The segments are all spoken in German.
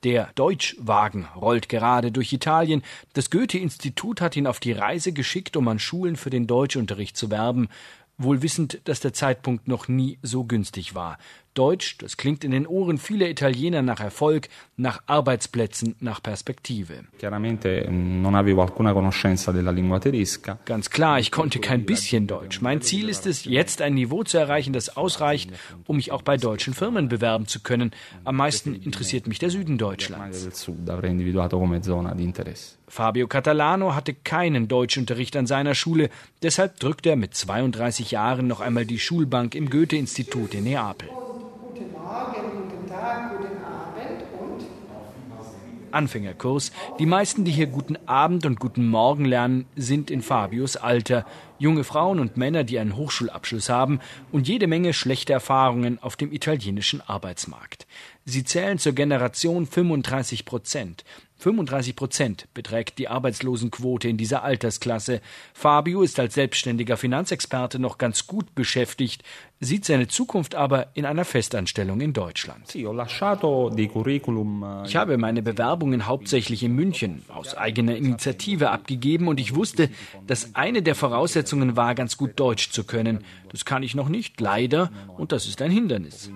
Der Deutschwagen rollt gerade durch Italien. Das Goethe-Institut hat ihn auf die Reise geschickt, um an Schulen für den Deutschunterricht zu werben, wohl wissend, dass der Zeitpunkt noch nie so günstig war. Deutsch, das klingt in den Ohren vieler Italiener nach Erfolg, nach Arbeitsplätzen, nach Perspektive. Ganz klar, ich konnte kein bisschen Deutsch. Mein Ziel ist es, jetzt ein Niveau zu erreichen, das ausreicht, um mich auch bei deutschen Firmen bewerben zu können. Am meisten interessiert mich der Süden Deutschlands. Fabio Catalano hatte keinen Deutschunterricht an seiner Schule, deshalb drückt er mit 32 Jahren noch einmal die Schulbank im Goethe-Institut in Neapel. Guten Morgen, guten Tag, guten Abend und? Anfängerkurs. Die meisten, die hier guten Abend und guten Morgen lernen, sind in Fabios Alter. Junge Frauen und Männer, die einen Hochschulabschluss haben und jede Menge schlechte Erfahrungen auf dem italienischen Arbeitsmarkt. Sie zählen zur Generation 35%. 35% beträgt die Arbeitslosenquote in dieser Altersklasse. Fabio ist als selbstständiger Finanzexperte noch ganz gut beschäftigt, sieht seine Zukunft aber in einer Festanstellung in Deutschland. Ich habe meine Bewerbungen hauptsächlich in München aus eigener Initiative abgegeben und ich wusste, dass eine der Voraussetzungen war, ganz gut Deutsch zu können. Das kann ich noch nicht, leider, und das ist ein Hindernis.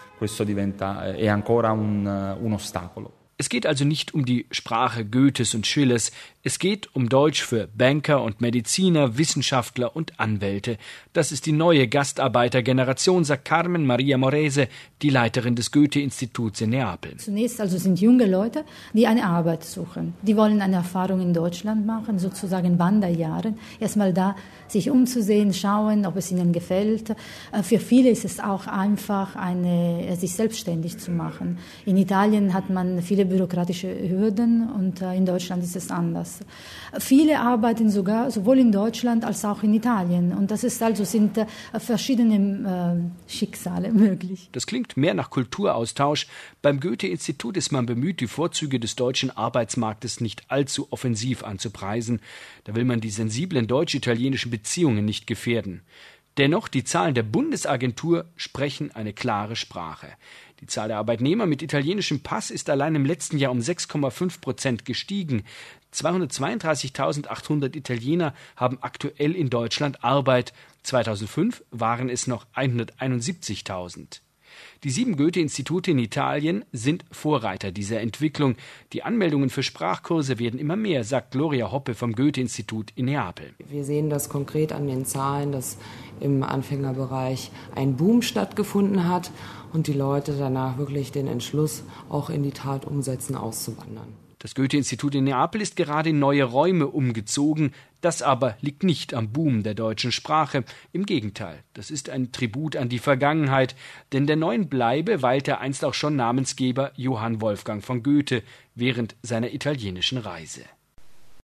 Es geht also nicht um die Sprache Goethes und Schillers, es geht um Deutsch für Banker und Mediziner, Wissenschaftler und Anwälte. Das ist die neue Gastarbeitergeneration, sagt Carmen Maria Morese, die Leiterin des Goethe-Instituts in Neapel. Zunächst also sind junge Leute, die eine Arbeit suchen. Die wollen eine Erfahrung in Deutschland machen, sozusagen Wanderjahren. Erstmal da sich umzusehen, schauen, ob es ihnen gefällt. Für viele ist es auch einfach, sich selbstständig zu machen. In Italien hat man viele bürokratische Hürden und in Deutschland ist es anders. Viele arbeiten sowohl in Deutschland als auch in Italien und sind verschiedene Schicksale möglich. Das klingt mehr nach Kulturaustausch. Beim Goethe-Institut ist man bemüht, die Vorzüge des deutschen Arbeitsmarktes nicht allzu offensiv anzupreisen. Da will man die sensiblen deutsch-italienischen Beziehungen nicht gefährden. Dennoch, die Zahlen der Bundesagentur sprechen eine klare Sprache. Die Zahl der Arbeitnehmer mit italienischem Pass ist allein im letzten Jahr um 6,5% gestiegen. 232.800 Italiener haben aktuell in Deutschland Arbeit. 2005 waren es noch 171.000. Die 7 Goethe-Institute in Italien sind Vorreiter dieser Entwicklung. Die Anmeldungen für Sprachkurse werden immer mehr, sagt Gloria Hoppe vom Goethe-Institut in Neapel. Wir sehen das konkret an den Zahlen, dass im Anfängerbereich ein Boom stattgefunden hat und die Leute danach wirklich den Entschluss auch in die Tat umsetzen, auszuwandern. Das Goethe-Institut in Neapel ist gerade in neue Räume umgezogen. Das aber liegt nicht am Boom der deutschen Sprache. Im Gegenteil, das ist ein Tribut an die Vergangenheit. Denn der neuen Bleibe weilte einst auch schon Namensgeber Johann Wolfgang von Goethe während seiner italienischen Reise.